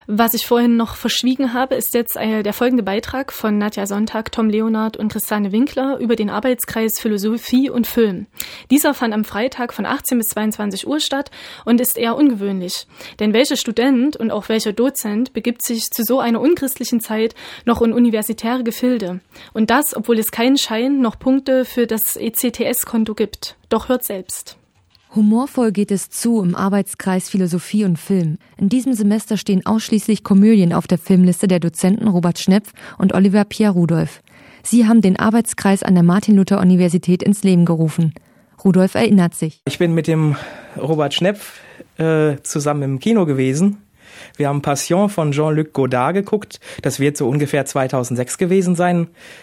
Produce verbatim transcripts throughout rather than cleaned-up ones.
Was ich vorhin noch verschwiegen habe, ist jetzt der folgende Beitrag von Nadja Sonntag, Tom Leonard und Christiane Winkler über den Arbeitskreis Philosophie und Film. Dieser fand am Freitag von achtzehn bis zweiundzwanzig Uhr statt und ist eher ungewöhnlich. Denn welcher Student und auch welcher Dozent begibt sich zu so einer unchristlichen Zeit noch in universitäre Gefilde? Und das, obwohl es keinen Schein noch Punkte für das E C T S-Konto gibt. Doch hört selbst. Humorvoll geht es zu im Arbeitskreis Philosophie und Film. In diesem Semester stehen ausschließlich Komödien auf der Filmliste der Dozenten Robert Schnepf und Oliver Pierre-Rudolph. Sie haben den Arbeitskreis an der Martin-Luther-Universität ins Leben gerufen. Rudolph erinnert sich. Ich bin mit dem Robert Schnepf äh, zusammen im Kino gewesen. Wir haben Passion von Jean-Luc Godard geguckt. Das wird so ungefähr zweitausendsechs gewesen sein,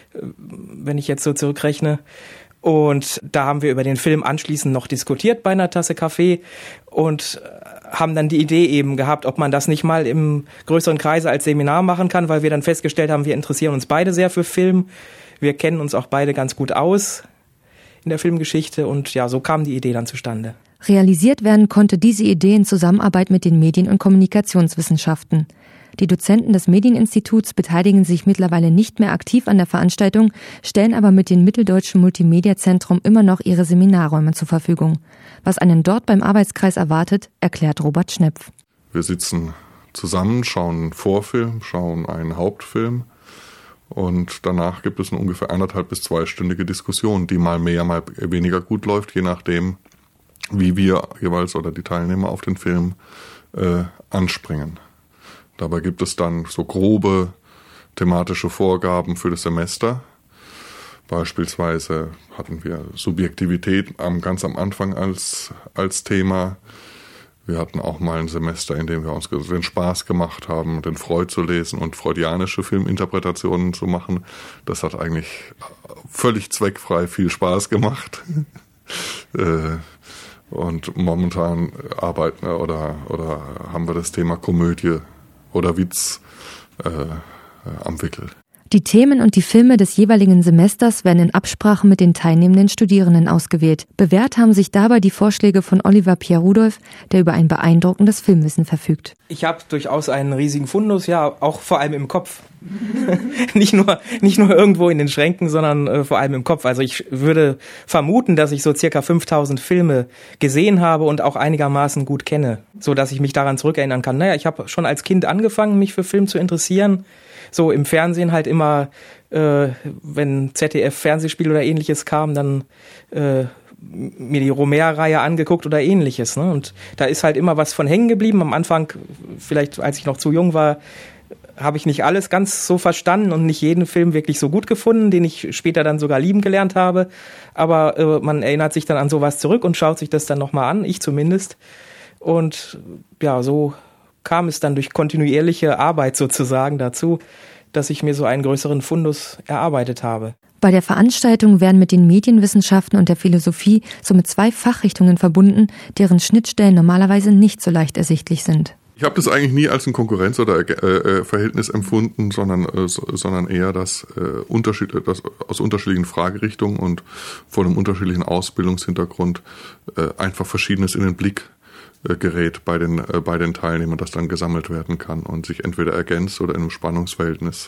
wenn ich jetzt so zurückrechne. Und da haben wir über den Film anschließend noch diskutiert bei einer Tasse Kaffee und haben dann die Idee eben gehabt, ob man das nicht mal im größeren Kreise als Seminar machen kann, weil wir dann festgestellt haben, wir interessieren uns beide sehr für Film. Wir kennen uns auch beide ganz gut aus in der Filmgeschichte und ja, so kam die Idee dann zustande. Realisiert werden konnte diese Idee in Zusammenarbeit mit den Medien- und Kommunikationswissenschaften. Die Dozenten des Medieninstituts beteiligen sich mittlerweile nicht mehr aktiv an der Veranstaltung, stellen aber mit dem Mitteldeutschen Multimedia-Zentrum immer noch ihre Seminarräume zur Verfügung. Was einen dort beim Arbeitskreis erwartet, erklärt Robert Schnepf. Wir sitzen zusammen, schauen einen Vorfilm, schauen einen Hauptfilm und danach gibt es eine ungefähr eineinhalb bis zweistündige Diskussion, die mal mehr, mal weniger gut läuft, je nachdem, wie wir jeweils oder die Teilnehmer auf den Film äh, anspringen. Dabei gibt es dann so grobe thematische Vorgaben für das Semester. Beispielsweise hatten wir Subjektivität am, ganz am Anfang als, als Thema. Wir hatten auch mal ein Semester, in dem wir uns den Spaß gemacht haben, den Freud zu lesen und freudianische Filminterpretationen zu machen. Das hat eigentlich völlig zweckfrei viel Spaß gemacht. Und momentan arbeiten oder, oder haben wir das Thema Komödie oder Witz äh, am Wickel. Die Themen und die Filme des jeweiligen Semesters werden in Absprache mit den teilnehmenden Studierenden ausgewählt. Bewährt haben sich dabei die Vorschläge von Oliver Pierre-Rudolph, der über ein beeindruckendes Filmwissen verfügt. Ich habe durchaus einen riesigen Fundus, ja, auch vor allem im Kopf. nicht nur nicht nur irgendwo in den Schränken, sondern äh, vor allem im Kopf. Also ich würde vermuten, dass ich so circa fünftausend Filme gesehen habe und auch einigermaßen gut kenne, so dass ich mich daran zurückerinnern kann. Naja, ich habe schon als Kind angefangen, mich für Film zu interessieren. So im Fernsehen halt immer, äh, wenn Z D F-Fernsehspiel oder ähnliches kam, dann äh, mir die Romer-Reihe angeguckt oder ähnliches. Ne? Und da ist halt immer was von hängen geblieben. Am Anfang, vielleicht als ich noch zu jung war, habe ich nicht alles ganz so verstanden und nicht jeden Film wirklich so gut gefunden, den ich später dann sogar lieben gelernt habe. Aber äh, man erinnert sich dann an sowas zurück und schaut sich das dann nochmal an, ich zumindest. Und ja, so kam es dann durch kontinuierliche Arbeit sozusagen dazu, dass ich mir so einen größeren Fundus erarbeitet habe. Bei der Veranstaltung werden mit den Medienwissenschaften und der Philosophie somit zwei Fachrichtungen verbunden, deren Schnittstellen normalerweise nicht so leicht ersichtlich sind. Ich habe das eigentlich nie als ein Konkurrenz- oder äh, Verhältnis empfunden, sondern, äh, sondern eher das, äh, Unterschied, das aus unterschiedlichen Fragerichtungen und vor einem unterschiedlichen Ausbildungshintergrund äh, einfach Verschiedenes in den Blick äh, gerät bei den, äh, bei den Teilnehmern, das dann gesammelt werden kann und sich entweder ergänzt oder in einem Spannungsverhältnis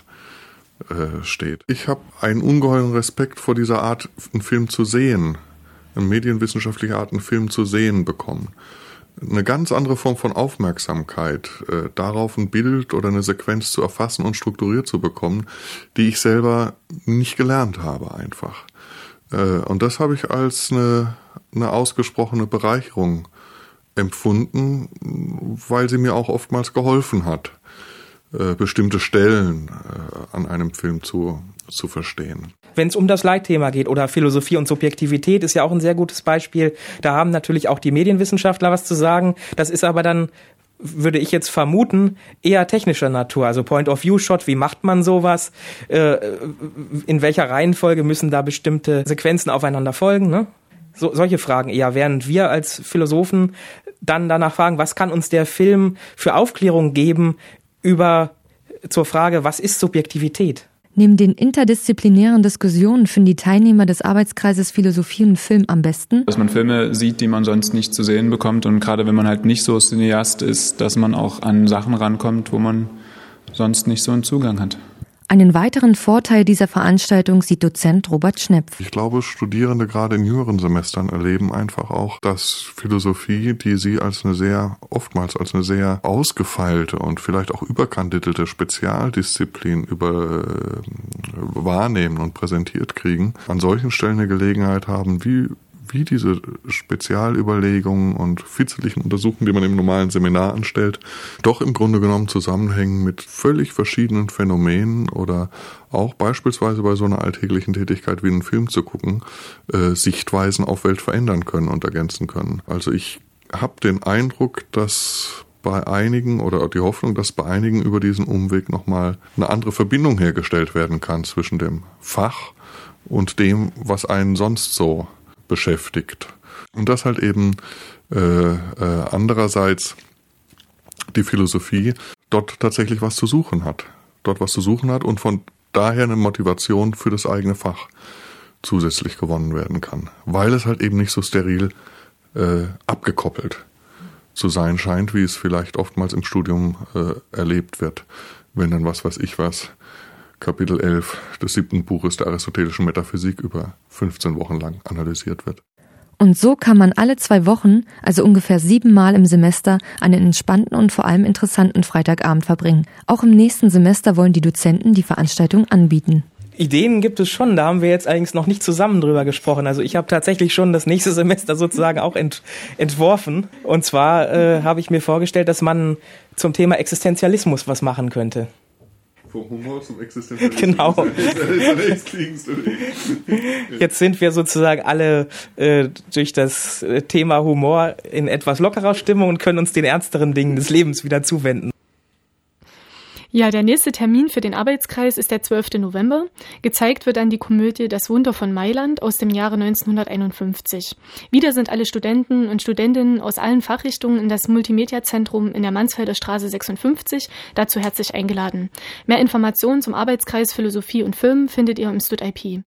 äh, steht. Ich habe einen ungeheuren Respekt vor dieser Art, einen Film zu sehen, eine medienwissenschaftliche Art, einen Film zu sehen bekommen. Eine ganz andere Form von Aufmerksamkeit, äh, darauf ein Bild oder eine Sequenz zu erfassen und strukturiert zu bekommen, die ich selber nicht gelernt habe einfach. Äh, und das habe ich als eine, eine ausgesprochene Bereicherung empfunden, weil sie mir auch oftmals geholfen hat, äh, bestimmte Stellen äh, an einem Film zu, zu verstehen. Wenn es um das Leitthema geht oder Philosophie und Subjektivität ist ja auch ein sehr gutes Beispiel. Da haben natürlich auch die Medienwissenschaftler was zu sagen. Das ist aber dann, würde ich jetzt vermuten, eher technischer Natur. Also Point-of-View-Shot, wie macht man sowas? Äh, in welcher Reihenfolge müssen da bestimmte Sequenzen aufeinander folgen? Ne? So, solche Fragen eher, während wir als Philosophen dann danach fragen, was kann uns der Film für Aufklärung geben über zur Frage, was ist Subjektivität? Neben den interdisziplinären Diskussionen finden die Teilnehmer des Arbeitskreises Philosophie und Film am besten, dass man Filme sieht, die man sonst nicht zu sehen bekommt, und gerade wenn man halt nicht so Cineast ist, dass man auch an Sachen rankommt, wo man sonst nicht so einen Zugang hat. Einen weiteren Vorteil dieser Veranstaltung sieht Dozent Robert Schnepf. Ich glaube, Studierende gerade in jüngeren Semestern erleben einfach auch, dass Philosophie, die sie als eine sehr, oftmals als eine sehr ausgefeilte und vielleicht auch überkandidelte Spezialdisziplin über äh, wahrnehmen und präsentiert kriegen, an solchen Stellen eine Gelegenheit haben, wie wie diese Spezialüberlegungen und fitzellichen Untersuchungen, die man im normalen Seminar anstellt, doch im Grunde genommen zusammenhängen mit völlig verschiedenen Phänomenen oder auch beispielsweise bei so einer alltäglichen Tätigkeit wie einen Film zu gucken, äh, Sichtweisen auf Welt verändern können und ergänzen können. Also ich habe den Eindruck, dass bei einigen oder die Hoffnung, dass bei einigen über diesen Umweg nochmal eine andere Verbindung hergestellt werden kann zwischen dem Fach und dem, was einen sonst so beschäftigt. Und dass halt eben äh, äh, andererseits die Philosophie dort tatsächlich was zu suchen hat. Dort was zu suchen hat und von daher eine Motivation für das eigene Fach zusätzlich gewonnen werden kann. Weil es halt eben nicht so steril äh, abgekoppelt zu sein scheint, wie es vielleicht oftmals im Studium äh, erlebt wird, wenn dann was weiß ich was Kapitel elf des siebten Buches der aristotelischen Metaphysik über fünfzehn Wochen lang analysiert wird. Und so kann man alle zwei Wochen, also ungefähr siebenmal im Semester, einen entspannten und vor allem interessanten Freitagabend verbringen. Auch im nächsten Semester wollen die Dozenten die Veranstaltung anbieten. Ideen gibt es schon, da haben wir jetzt eigentlich noch nicht zusammen drüber gesprochen. Also ich habe tatsächlich schon das nächste Semester sozusagen auch ent, entworfen. Und zwar äh, habe ich mir vorgestellt, dass man zum Thema Existenzialismus was machen könnte. Vom Humor zum Existenzialismus. Genau. Jetzt sind wir sozusagen alle äh, durch das Thema Humor in etwas lockerer Stimmung und können uns den ernsteren Dingen des Lebens wieder zuwenden. Ja, der nächste Termin für den Arbeitskreis ist der zwölfte November. Gezeigt wird dann die Komödie Das Wunder von Mailand aus dem Jahre neunzehnhunderteinundfünfzig. Wieder sind alle Studenten und Studentinnen aus allen Fachrichtungen in das Multimedia-Zentrum in der Mansfelder Straße sechsundfünfzig dazu herzlich eingeladen. Mehr Informationen zum Arbeitskreis Philosophie und Film findet ihr im StudIP.